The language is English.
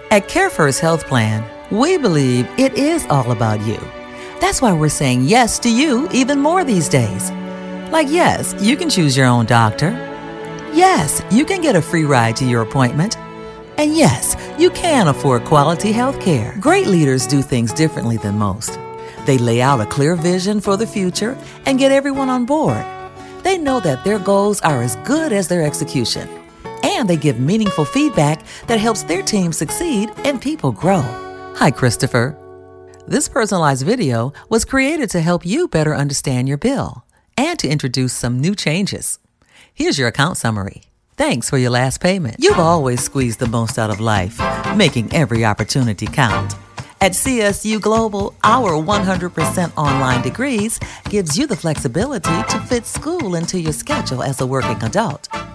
At CareFirst Health Plan, we believe it is all about you. That's why we're saying yes to you even more these days. Like, yes, you can choose your own doctor. Yes, you can get a free ride to your appointment. And yes, you can afford quality health care. Great leaders do things differently than most. They lay out a clear vision for the future and get everyone on board. They know that their goals are as good as their execution. And they give meaningful feedback that helps their team succeed and people grow. Hi, Christopher. This personalized video was created to help you better understand your bill and to introduce some new changes. Here's your account summary. Thanks for your last payment. You've always squeezed the most out of life, making every opportunity count. At CSU Global, our 100% online degrees gives you the flexibility to fit school into your schedule as a working adult.